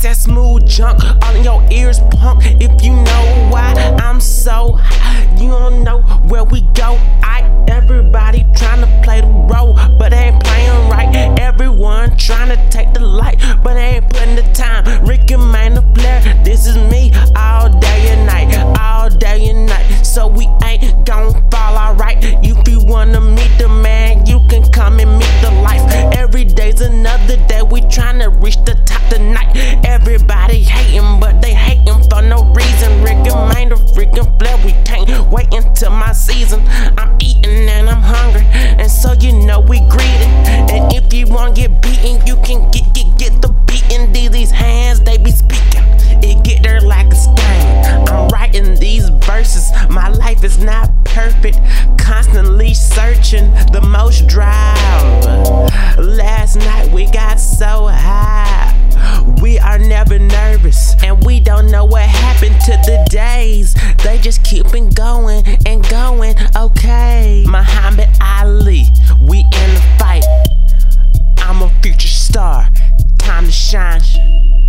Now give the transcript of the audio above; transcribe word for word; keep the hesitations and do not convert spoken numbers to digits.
that smooth junk all in your ears, punk. If you know why I'm so high, you don't know where we go. I everybody trying to play the role, but they ain't playing right. Everyone trying to take the light, but they ain't putting the time. Rick and Maynard Flair, this is me all day and night, all day and night. So we ain't gon' fall alright. If you wanna meet the man, you can come and meet the life. Every day's another day, we tryna reach the top tonight. Everybody hating, but they hating for no reason. Rick and Maynard freaking Flair, we can't wait until my season. I'm eating and I'm hungry, and so you know we greedy. And if you wanna get beaten, you can get get get the beating. These these hands, they be speaking. It get there like a stain. I'm writing these verses. My life is not perfect. Constantly searching the most drive. Last night we got so high. We are never nervous, and we don't know what happened to the days. They just keeping going and going. Okay, Muhammad Ali, we in the fight. I'm a future star. Time to shine.